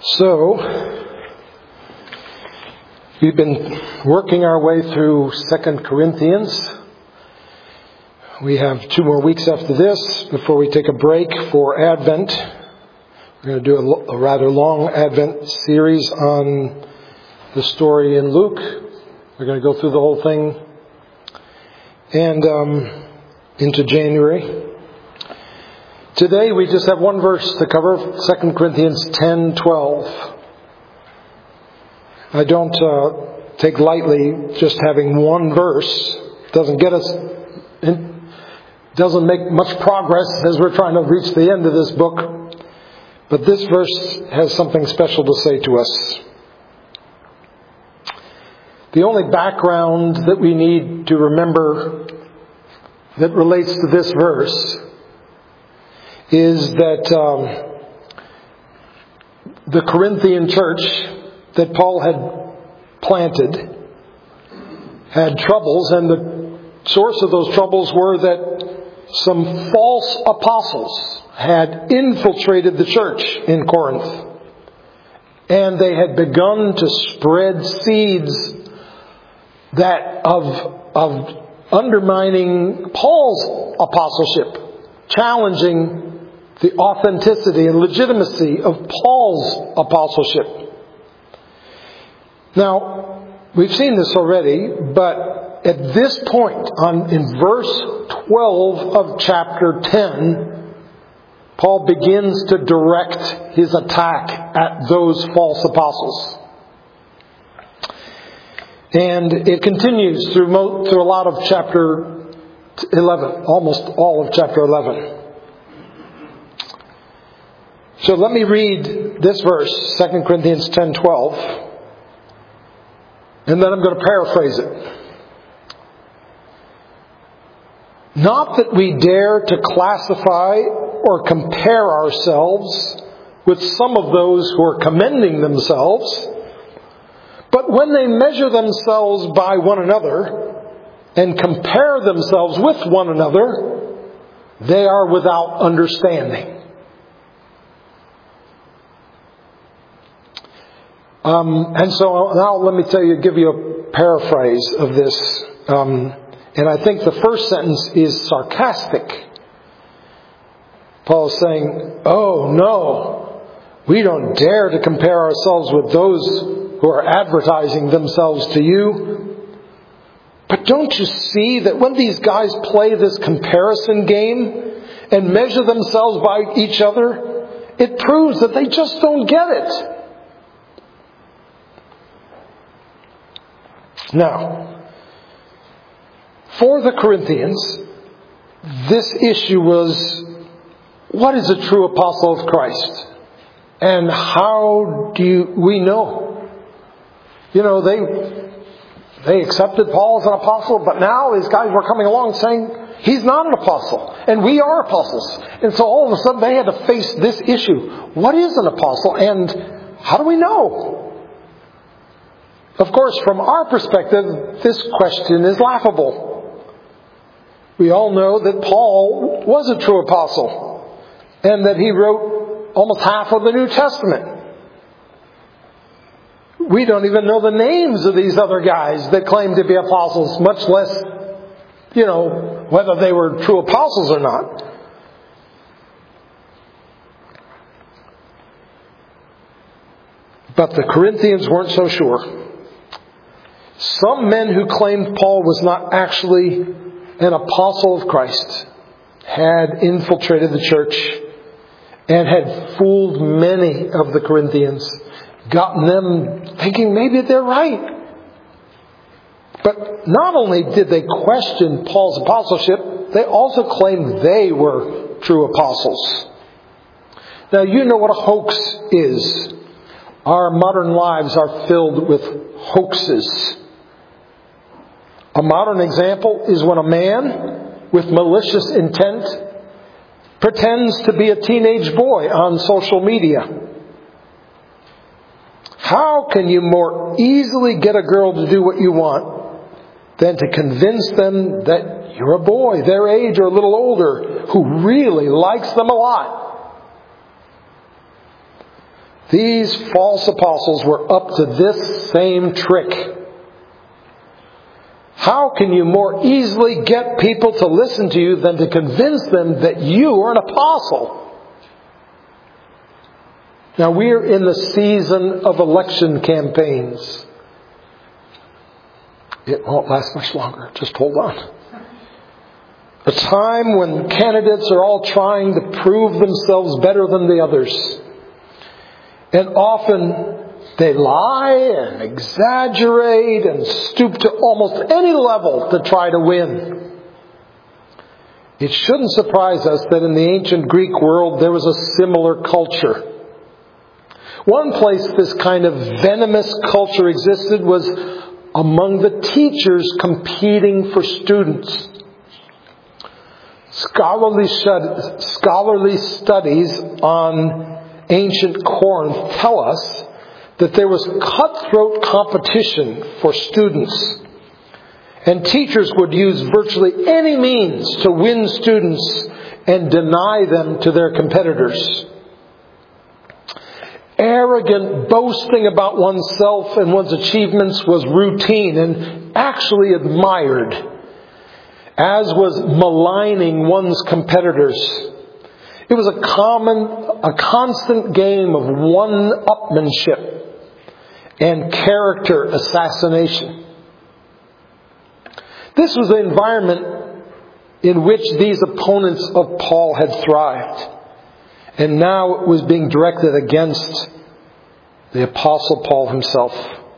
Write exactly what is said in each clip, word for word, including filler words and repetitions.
So, we've been working our way through Second Corinthians. We have two more weeks after this before we take a break for Advent. We're going to do a, a rather long Advent series on the story in Luke. We're going to go through the whole thing and um, into January. Today we just have one verse to cover, Second Corinthians ten twelve. I don't uh, take lightly just having one verse. Doesn't get us, it doesn't make much progress as we're trying to reach the end of this book. But this verse has something special to say to us. The only background that we need to remember that relates to this verse is that um, the Corinthian church that Paul had planted had troubles, and the source of those troubles were that some false apostles had infiltrated the church in Corinth, and they had begun to spread seeds that of of undermining Paul's apostleship, challenging the authenticity and legitimacy of Paul's apostleship. Now, we've seen this already, but at this point, on in verse twelve of chapter ten, Paul begins to direct his attack at those false apostles. And it continues through, mo- through a lot of chapter eleven, almost all of chapter eleven. So let me read this verse, Second Corinthians ten twelve, and then I'm going to paraphrase it. Not that we dare to classify or compare ourselves with some of those who are commending themselves, but when they measure themselves by one another and compare themselves with one another, they are without understanding. Um, and so now let me tell you, give you a paraphrase of this. Um, and I think the first sentence is sarcastic. Paul is saying, oh no, we don't dare to compare ourselves with those who are advertising themselves to you. But don't you see that when these guys play this comparison game and measure themselves by each other, it proves that they just don't get it. Now, for the Corinthians, this issue was, what is a true apostle of Christ? And how do you, we know? You know, they they accepted Paul as an apostle, but now these guys were coming along saying he's not an apostle, and we are apostles. And so all of a sudden they had to face this issue. What is an apostle, and how do we know? Of course, from our perspective, this question is laughable. We all know that Paul was a true apostle, and that he wrote almost half of the New Testament. We don't even know the names of these other guys that claim to be apostles, much less, you know, whether they were true apostles or not. But the Corinthians weren't so sure. Some men who claimed Paul was not actually an apostle of Christ had infiltrated the church and had fooled many of the Corinthians, gotten them thinking maybe they're right. But not only did they question Paul's apostleship, they also claimed they were true apostles. Now, you know what a hoax is. Our modern lives are filled with hoaxes. A modern example is when a man with malicious intent pretends to be a teenage boy on social media. How can you more easily get a girl to do what you want than to convince them that you're a boy, their age or a little older, who really likes them a lot? These false apostles were up to this same trick. How can you more easily get people to listen to you than to convince them that you are an apostle? Now we're in the season of election campaigns. It won't last much longer. Just hold on. A time when candidates are all trying to prove themselves better than the others. And often they lie and exaggerate and stoop to almost any level to try to win. It shouldn't surprise us that in the ancient Greek world there was a similar culture. One place this kind of venomous culture existed was among the teachers competing for students. Scholarly, stud- scholarly studies on ancient Corinth tell us that there was cutthroat competition for students. And teachers would use virtually any means to win students and deny them to their competitors. Arrogant boasting about oneself and one's achievements was routine and actually admired, as was maligning one's competitors. It was a common, a constant game of one-upmanship and character assassination. This was the environment in which these opponents of Paul had thrived. And now it was being directed against the Apostle Paul himself.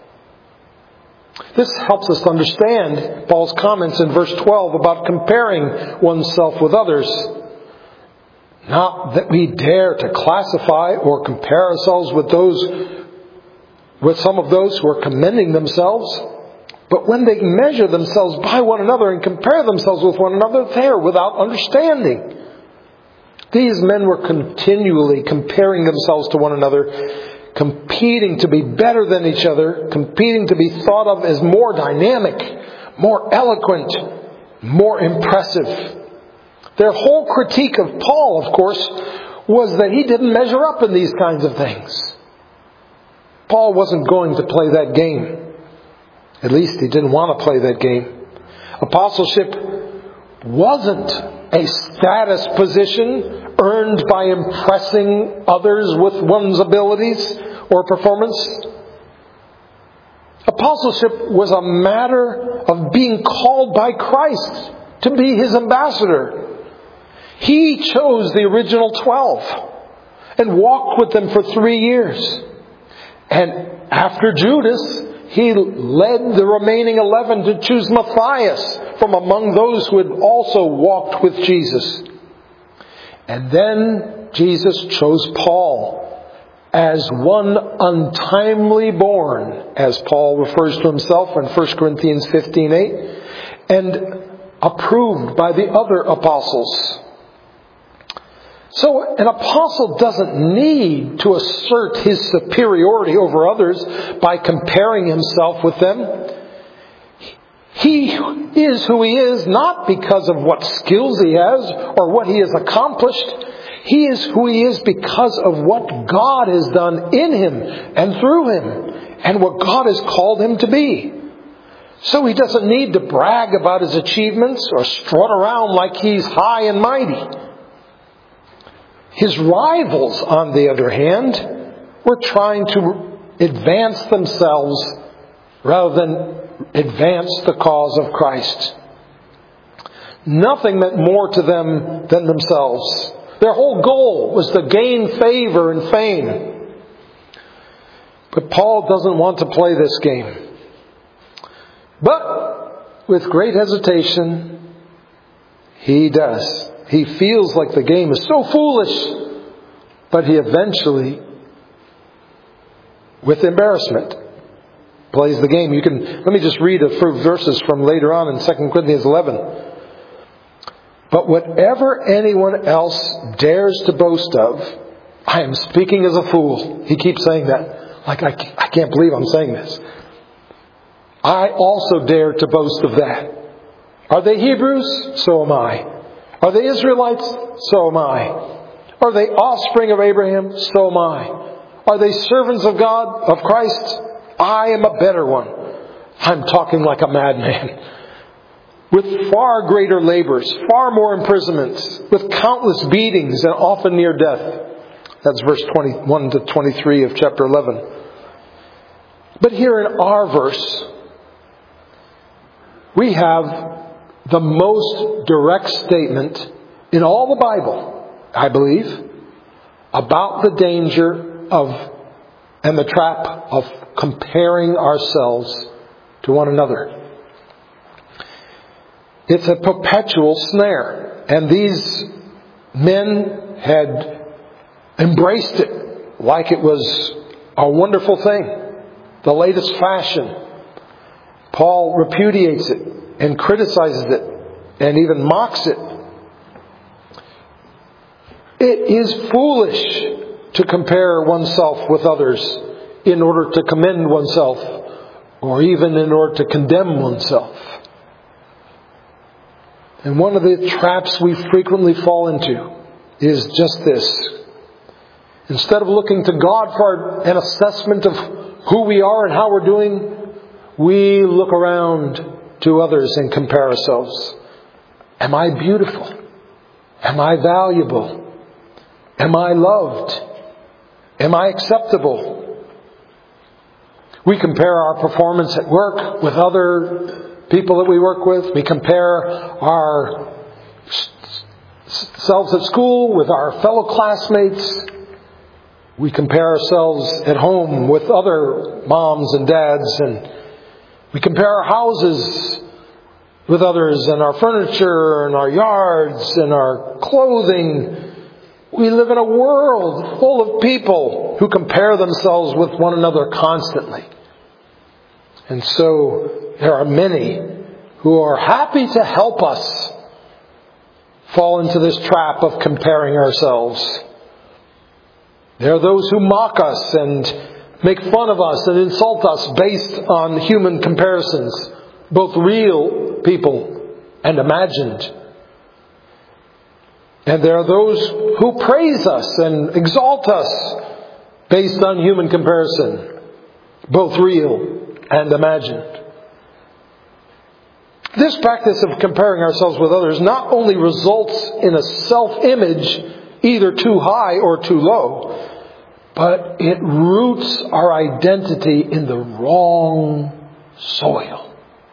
This helps us understand Paul's comments in verse twelve about comparing oneself with others. Not that we dare to classify or compare ourselves with those, with some of those who are commending themselves, but when they measure themselves by one another and compare themselves with one another, they are without understanding. These men were continually comparing themselves to one another, competing to be better than each other, competing to be thought of as more dynamic, more eloquent, more impressive. Their whole critique of Paul, of course, was that he didn't measure up in these kinds of things. Paul wasn't going to play that game. At least he didn't want to play that game. Apostleship wasn't a status position earned by impressing others with one's abilities or performance. Apostleship was a matter of being called by Christ to be His ambassador. He chose the original twelve and walked with them for three years. And after Judas, He led the remaining eleven to choose Matthias from among those who had also walked with Jesus. And then Jesus chose Paul as one untimely born, as Paul refers to himself in First Corinthians fifteen eight, and approved by the other apostles. So an apostle doesn't need to assert his superiority over others by comparing himself with them. He is who he is not because of what skills he has or what he has accomplished. He is who he is because of what God has done in him and through him and what God has called him to be. So he doesn't need to brag about his achievements or strut around like he's high and mighty. His rivals, on the other hand, were trying to advance themselves rather than advance the cause of Christ. Nothing meant more to them than themselves. Their whole goal was to gain favor and fame. But Paul doesn't want to play this game. But with great hesitation, he does. He feels like the game is so foolish, but he eventually, with embarrassment, plays the game. You can let me just read a few verses from later on in Second Corinthians eleven. But whatever anyone else dares to boast of, I am speaking as a fool. He keeps saying that. Like, I, I can't believe I'm saying this. I also dare to boast of that. Are they Hebrews? So am I. Are they Israelites? So am I. Are they offspring of Abraham? So am I. Are they servants of God, of Christ? I am a better one. I'm talking like a madman. With far greater labors, far more imprisonments, with countless beatings and often near death. That's verse twenty-one to twenty-three of chapter eleven. But here in our verse, we have the most direct statement in all the Bible, I believe, about the danger of and the trap of comparing ourselves to one another. It's a perpetual snare. And these men had embraced it like it was a wonderful thing, the latest fashion. Paul repudiates it and criticizes it and even mocks it. It is foolish to compare oneself with others in order to commend oneself or even in order to condemn oneself. And one of the traps we frequently fall into is just this. Instead of looking to God for an assessment of who we are and how we're doing, we look around to others and compare ourselves. Am I beautiful? Am I valuable? Am I loved? Am I acceptable? We compare our performance at work with other people that we work with. We compare our selves at school with our fellow classmates. We compare ourselves at home with other moms and dads, and we compare our houses with others, and our furniture, and our yards, and our clothing. We live in a world full of people who compare themselves with one another constantly. And so there are many who are happy to help us fall into this trap of comparing ourselves. There are those who mock us and make fun of us and insult us based on human comparisons, both real people and imagined. And there are those who praise us and exalt us based on human comparison, both real and imagined. This practice of comparing ourselves with others not only results in a self-image either too high or too low, but it roots our identity in the wrong soil.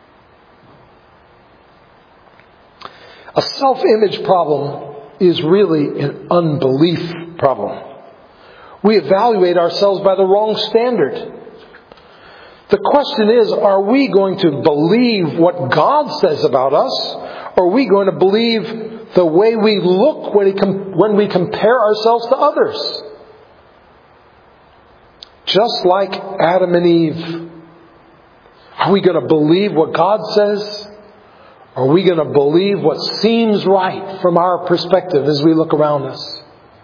A self-image problem is really an unbelief problem. We evaluate ourselves by the wrong standard. The question is, are we going to believe what God says about us? Or are we going to believe the way we look when, he com- when we compare ourselves to others? Just like Adam and Eve, are we going to believe what God says? Or are we going to believe what seems right from our perspective as we look around us?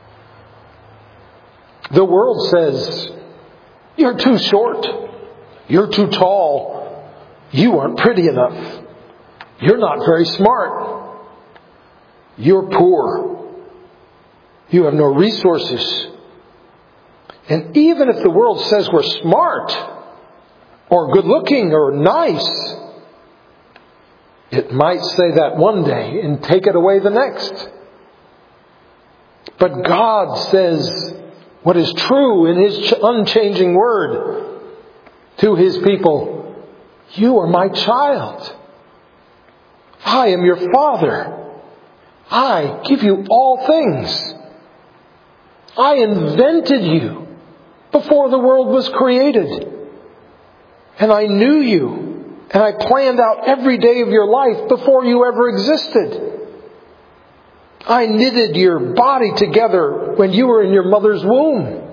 The world says, you're too short. You're too tall. You aren't pretty enough. You're not very smart. You're poor. You have no resources. And even if the world says we're smart or good looking or nice, it might say that one day and take it away the next. But God says what is true in His unchanging word to His people. You are my child. I am your Father. I give you all things. I invented you before the world was created. And I knew you. And I planned out every day of your life before you ever existed. I knitted your body together when you were in your mother's womb.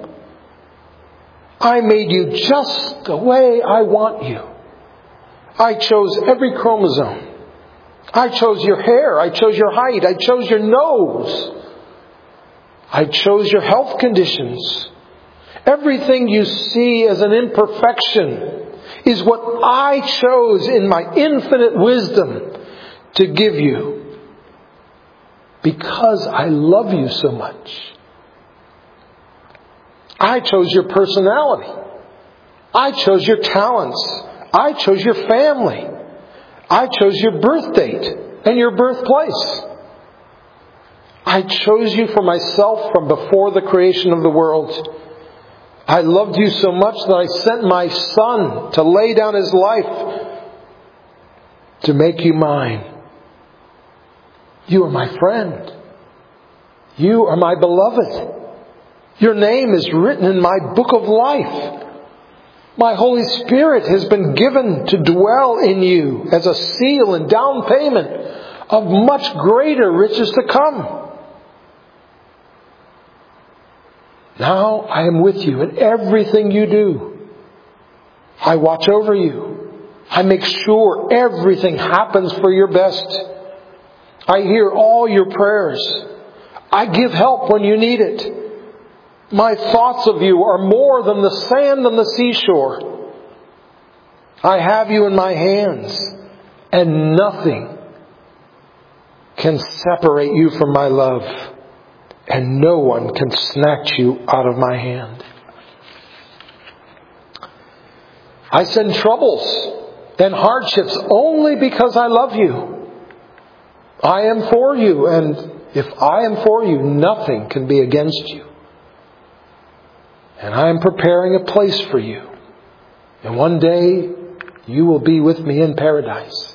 I made you just the way I want you. I chose every chromosome. I chose your hair. I chose your height. I chose your nose. I chose your health conditions. Everything you see as an imperfection is what I chose in my infinite wisdom to give you. Because I love you so much. I chose your personality. I chose your talents. I chose your family. I chose your birth date and your birthplace. I chose you for myself from before the creation of the world. I loved you so much that I sent my Son to lay down His life to make you mine. You are my friend. You are my beloved. Your name is written in my book of life. My Holy Spirit has been given to dwell in you as a seal and down payment of much greater riches to come. Now I am with you in everything you do. I watch over you. I make sure everything happens for your best. I hear all your prayers. I give help when you need it. My thoughts of you are more than the sand on the seashore. I have you in my hands, and nothing can separate you from my love, and no one can snatch you out of my hand. I send troubles and hardships only because I love you. I am for you, and if I am for you, nothing can be against you. And I am preparing a place for you. And one day, you will be with me in paradise.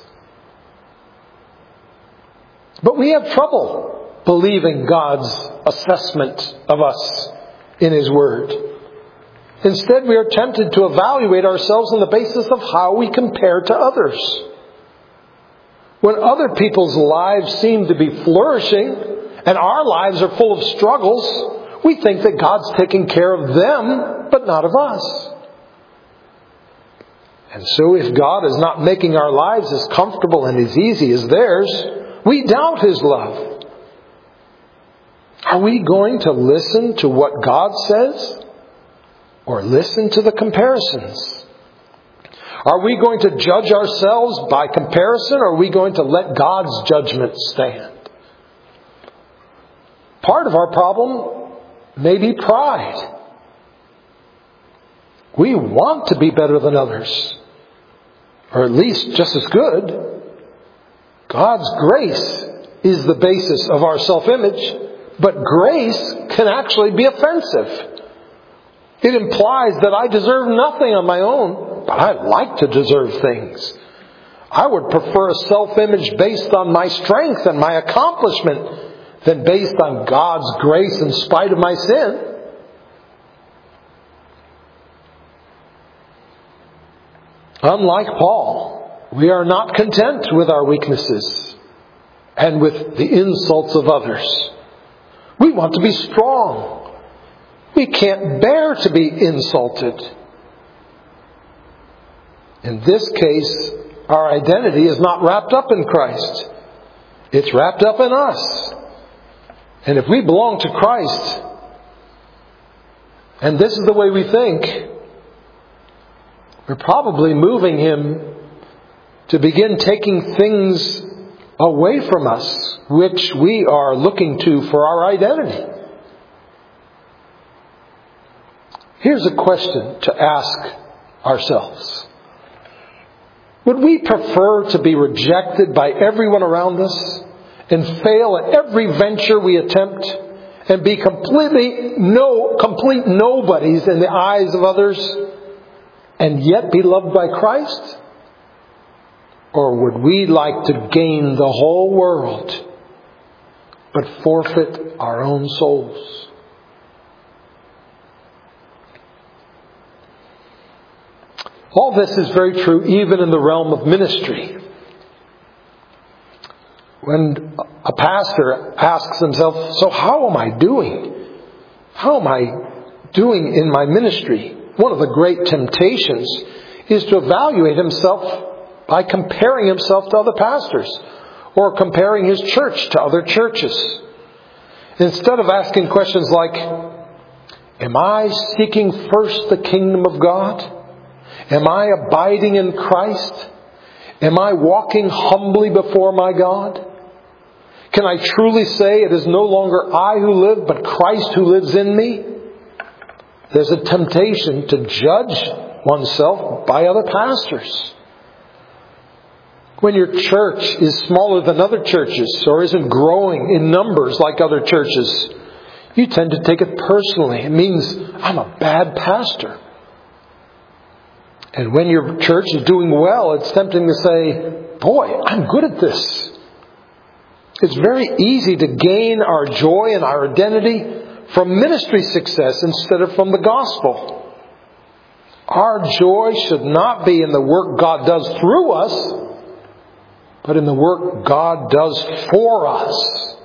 But we have trouble believing God's assessment of us in His Word. Instead, we are tempted to evaluate ourselves on the basis of how we compare to others. When other people's lives seem to be flourishing and our lives are full of struggles, we think that God's taking care of them, but not of us. And so if God is not making our lives as comfortable and as easy as theirs, we doubt His love. Are we going to listen to what God says, or listen to the comparisons? Are we going to judge ourselves by comparison, or are we going to let God's judgment stand? Part of our problem may be pride. We want to be better than others, or at least just as good. God's grace is the basis of our self-image, but grace can actually be offensive. It implies that I deserve nothing on my own, but I like to deserve things. I would prefer a self-image based on my strength and my accomplishment than based on God's grace in spite of my sin. Unlike Paul, we are not content with our weaknesses and with the insults of others. We want to be strong. We can't bear to be insulted. In this case, our identity is not wrapped up in Christ. It's wrapped up in us. And if we belong to Christ, and this is the way we think, we're probably moving Him to begin taking things away from us, which we are looking to for our identity. Here's a question to ask ourselves. Would we prefer to be rejected by everyone around us and fail at every venture we attempt and be completely no, complete nobodies in the eyes of others and yet be loved by Christ? Or would we like to gain the whole world but forfeit our own souls? All this is very true even in the realm of ministry. When a pastor asks himself, so how am I doing? How am I doing in my ministry? One of the great temptations is to evaluate himself by comparing himself to other pastors or comparing his church to other churches. Instead of asking questions like, am I seeking first the kingdom of God? Am I abiding in Christ? Am I walking humbly before my God? Can I truly say it is no longer I who live, but Christ who lives in me? there's a temptation to judge oneself by other pastors. When your church is smaller than other churches or isn't growing in numbers like other churches, you tend to take it personally. It means I'm a bad pastor. And when your church is doing well, it's tempting to say, boy, I'm good at this. It's very easy to gain our joy and our identity from ministry success instead of from the gospel. Our joy should not be in the work God does through us, but in the work God does for us.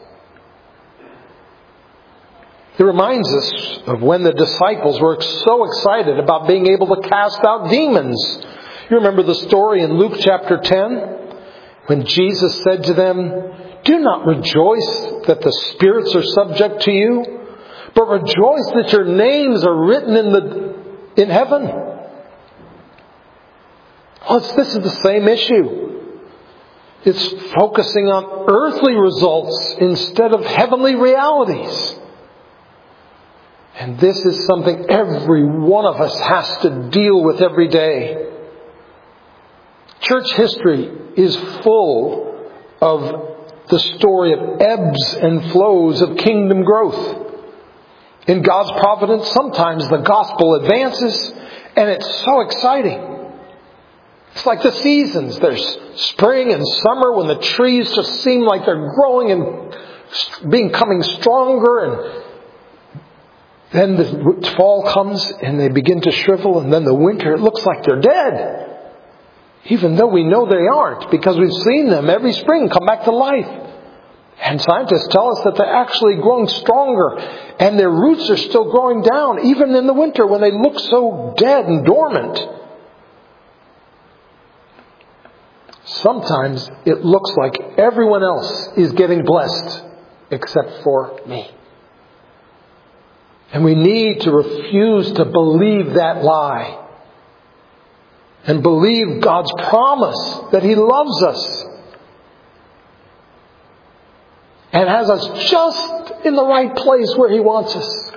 It reminds us of when the disciples were so excited about being able to cast out demons. You remember the story in Luke chapter ten? When Jesus said to them, "Do not rejoice that the spirits are subject to you, but rejoice that your names are written in the in heaven." Well, it's, this is the same issue. It's focusing on earthly results instead of heavenly realities. And this is something every one of us has to deal with every day. Church history is full of the story of ebbs and flows of kingdom growth. In God's providence, sometimes the gospel advances, and it's so exciting. It's like the seasons. There's spring and summer when the trees just seem like they're growing and becoming stronger, and then the fall comes and they begin to shrivel, and then the winter, it looks like they're dead. Even though we know they aren't, because we've seen them every spring come back to life. And scientists tell us that they're actually growing stronger, and their roots are still growing down, even in the winter when they look so dead and dormant. Sometimes it looks like everyone else is getting blessed except for me. And we need to refuse to believe that lie. And believe God's promise that He loves us. And has us just in the right place where He wants us.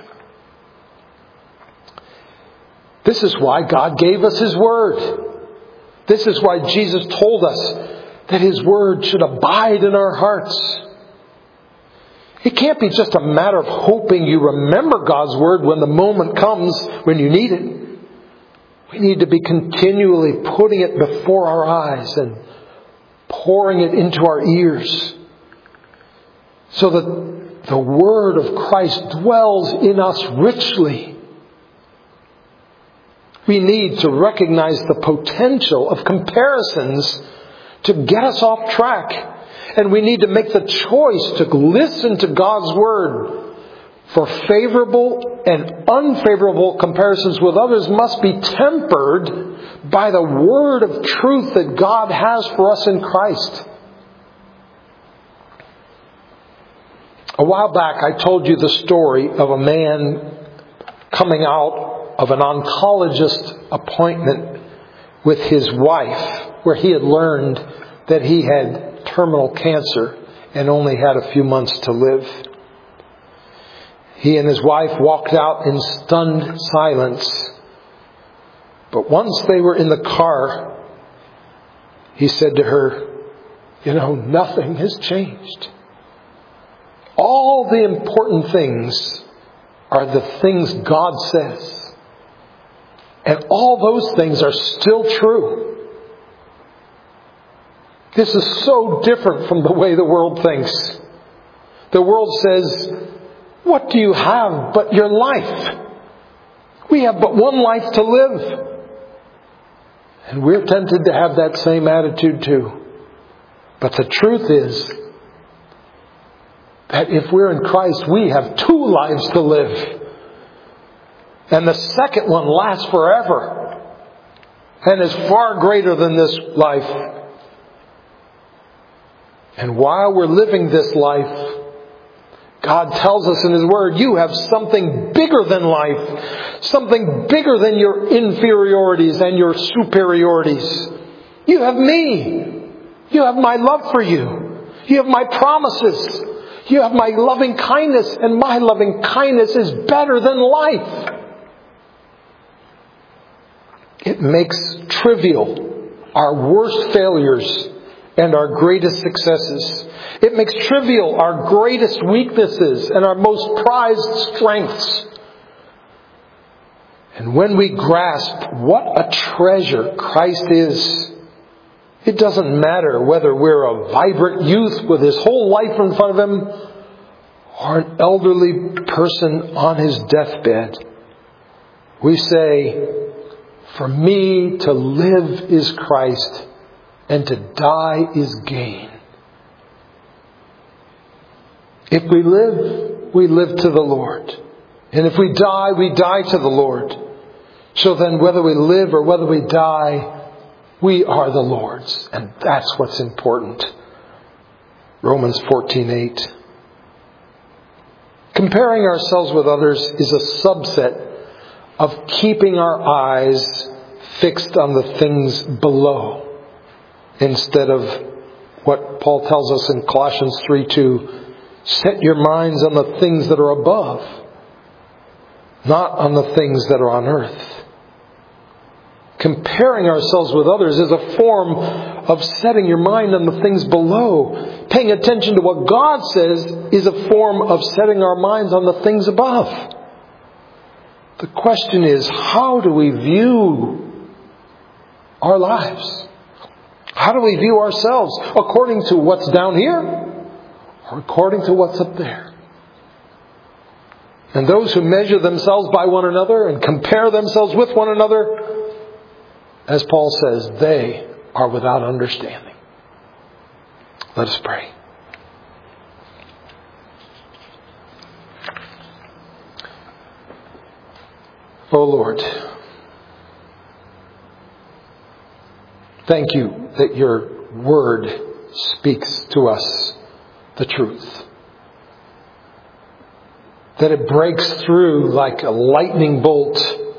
This is why God gave us His Word. This is why Jesus told us that His Word should abide in our hearts. It can't be just a matter of hoping you remember God's Word when the moment comes when you need it. We need to be continually putting it before our eyes and pouring it into our ears, so that the Word of Christ dwells in us richly. We need to recognize the potential of comparisons to get us off track. And we need to make the choice to listen to God's Word. For favorable and unfavorable comparisons with others must be tempered by the Word of truth that God has for us in Christ. A while back I told you the story of a man coming out of an oncologist appointment with his wife, where he had learned that he had terminal cancer and only had a few months to live. He and his wife walked out in stunned silence. But once they were in the car, he said to her, "You know, nothing has changed. All the important things are the things God says. And all those things are still true." This is so different from the way the world thinks. The world says, "What do you have but your life? We have but one life to live." And we're tempted to have that same attitude too. But the truth is that if we're in Christ, we have two lives to live. And the second one lasts forever and is far greater than this life. And while we're living this life, God tells us in His Word, you have something bigger than life. Something bigger than your inferiorities and your superiorities. You have me. You have my love for you. You have my promises. You have my loving kindness. And my loving kindness is better than life. It makes trivial our worst failures and our greatest successes. It makes trivial our greatest weaknesses and our most prized strengths. And when we grasp what a treasure Christ is, it doesn't matter whether we're a vibrant youth with his whole life in front of him or an elderly person on his deathbed. We say, for me to live is Christ and to die is gain. If we live, we live to the Lord. And if we die, we die to the Lord. So then whether we live or whether we die, we are the Lord's. And that's what's important. Romans fourteen eight. Comparing ourselves with others is a subset of keeping our eyes fixed on the things below, instead of what Paul tells us in Colossians three two, set your minds on the things that are above, not on the things that are on earth. Comparing ourselves with others is a form of setting your mind on the things below. Paying attention to what God says is a form of setting our minds on the things above. The question is, how do we view our lives? How do we view ourselves? According to what's down here or according to what's up there? And those who measure themselves by one another and compare themselves with one another, as Paul says, they are without understanding. Let us pray. O Lord, thank you that your word speaks to us the truth. That it breaks through like a lightning bolt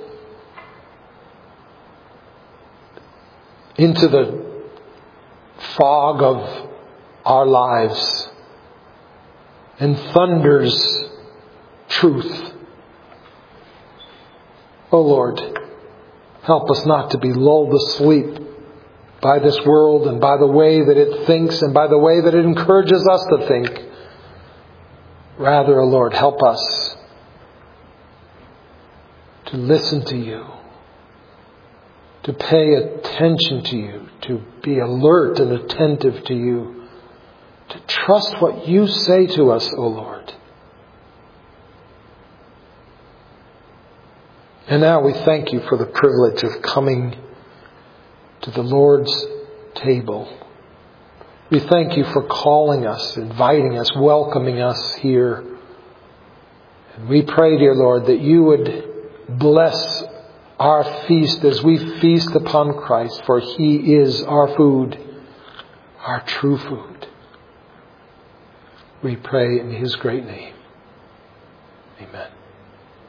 into the fog of our lives and thunders truth. Oh Lord, help us not to be lulled asleep by this world and by the way that it thinks and by the way that it encourages us to think. Rather, oh Lord, help us to listen to you, to pay attention to you, to be alert and attentive to you, to trust what you say to us, O Lord. And now we thank you for the privilege of coming to the Lord's table. We thank you for calling us, inviting us, welcoming us here. And we pray, dear Lord, that you would bless our feast as we feast upon Christ, for he is our food, our true food. We pray in his great name.